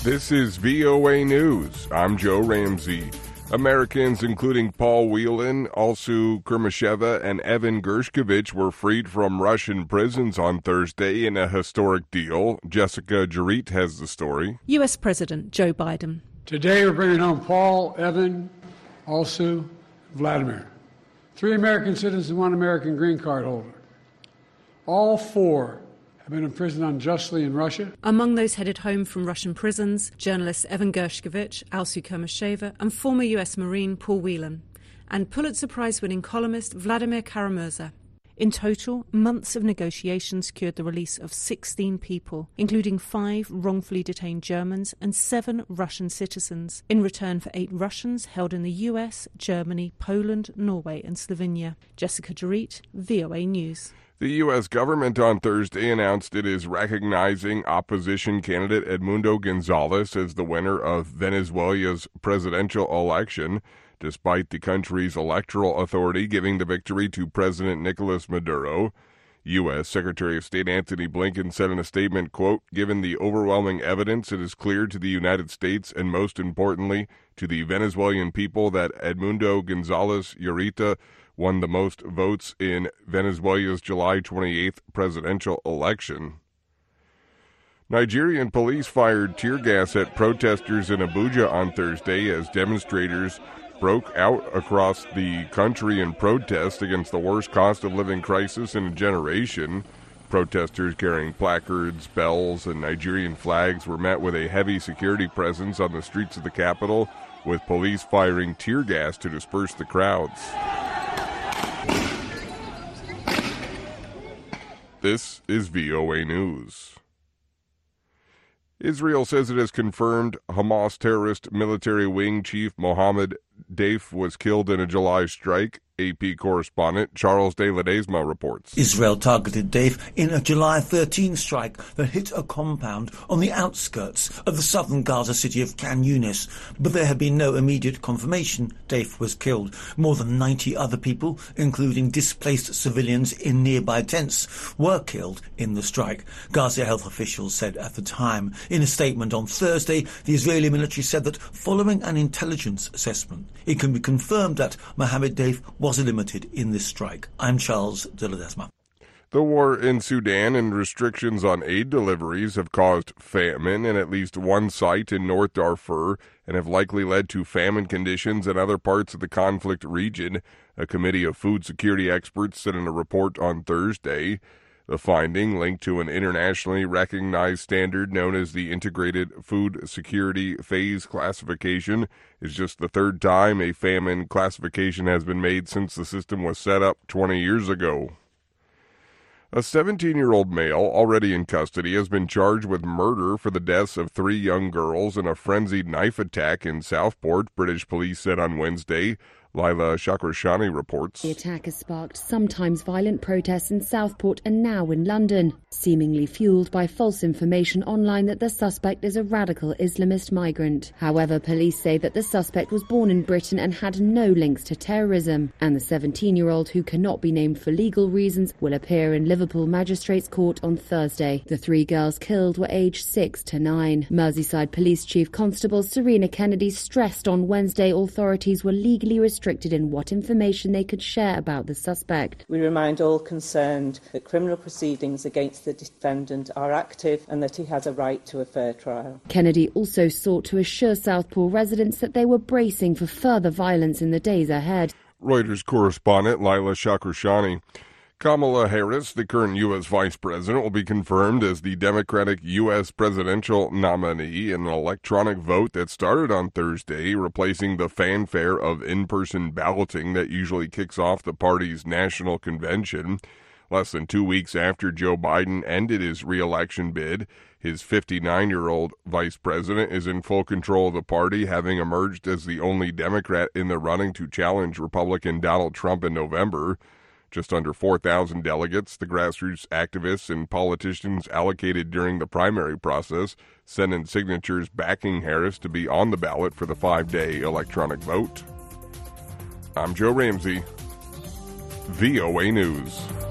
This is VOA News. I'm Joe Ramsey. Americans, including Paul Whelan, Alsu Kurmasheva, and Evan Gershkovich, were freed from Russian prisons on Thursday in a historic deal. Jessica Jarit has the story. U.S. President Joe Biden. Today we're bringing home Paul, Evan, Alsu, Vladimir. 3 American citizens and 1 American green card holder. All 4 have been imprisoned unjustly in Russia. Among those headed home from Russian prisons, journalists Evan Gershkovich, Alsu Kurmasheva, and former U.S. Marine Paul Whelan, and Pulitzer Prize-winning columnist Vladimir Kara-Murza. In total, months of negotiations secured the release of 16 people, including 5 wrongfully detained Germans and 7 Russian citizens, in return for 8 Russians held in the US, Germany, Poland, Norway and Slovenia. Jessica Jarit, VOA News. The U.S. government on Thursday announced it is recognizing opposition candidate Edmundo Gonzalez as the winner of Venezuela's presidential election, despite the country's electoral authority giving the victory to President Nicolas Maduro. U.S. Secretary of State Antony Blinken said in a statement, quote, "Given the overwhelming evidence, it is clear to the United States and most importantly to the Venezuelan people that Edmundo Gonzalez Urita won the most votes in Venezuela's July 28th presidential election." Nigerian police fired tear gas at protesters in Abuja on Thursday as demonstrators broke out across the country in protest against the worst cost of living crisis in a generation. Protesters carrying placards, bells, and Nigerian flags were met with a heavy security presence on the streets of the capital, with police firing tear gas to disperse the crowds. This is VOA News. Israel says it has confirmed Hamas terrorist military wing chief Mohammed Deif was killed in a July strike. AP correspondent Charles De Ledesma reports. Israel targeted Deif in a July 13 strike that hit a compound on the outskirts of the southern Gaza city of Khan Yunis, but there had been no immediate confirmation Deif was killed. More than 90 other people, including displaced civilians in nearby tents, were killed in the strike, Gaza health officials said at the time. In a statement on Thursday, the Israeli military said that following an intelligence assessment, it can be confirmed that Mohammed Deif was eliminated in this strike. I'm Charles De Ledesma. The war in Sudan and restrictions on aid deliveries have caused famine in at least one site in North Darfur and have likely led to famine conditions in other parts of the conflict region, a committee of food security experts said in a report on Thursday. The finding, linked to an internationally recognized standard known as the Integrated Food Security Phase Classification, is just the 3rd time a famine classification has been made since the system was set up 20 years ago. A 17-year-old male, already in custody, has been charged with murder for the deaths of 3 young girls in a frenzied knife attack in Southport, British police said on Wednesday. Lila Shakrashani reports. The attack has sparked sometimes violent protests in Southport and now in London, seemingly fueled by false information online that the suspect is a radical Islamist migrant. However, police say that the suspect was born in Britain and had no links to terrorism. And the 17-year-old, who cannot be named for legal reasons, will appear in Liverpool Magistrates Court on Thursday. The 3 girls killed were aged 6 to 9. Merseyside Police Chief Constable Serena Kennedy stressed on Wednesday authorities were legally restricted in what information they could share about the suspect. We remind all concerned that criminal proceedings against the defendant are active and that he has a right to a fair trial. Kennedy also sought to assure Southport residents that they were bracing for further violence in the days ahead. Reuters correspondent Lila Shakrashani. Kamala Harris, the current U.S. Vice President, will be confirmed as the Democratic U.S. presidential nominee in an electronic vote that started on Thursday, replacing the fanfare of in-person balloting that usually kicks off the party's national convention. Less than 2 weeks after Joe Biden ended his re-election bid, his 59-year-old vice president is in full control of the party, having emerged as the only Democrat in the running to challenge Republican Donald Trump in November. Just under 4,000 delegates, the grassroots activists and politicians allocated during the primary process sent in signatures backing Harris to be on the ballot for the 5-day electronic vote. I'm Joe Ramsey, VOA News.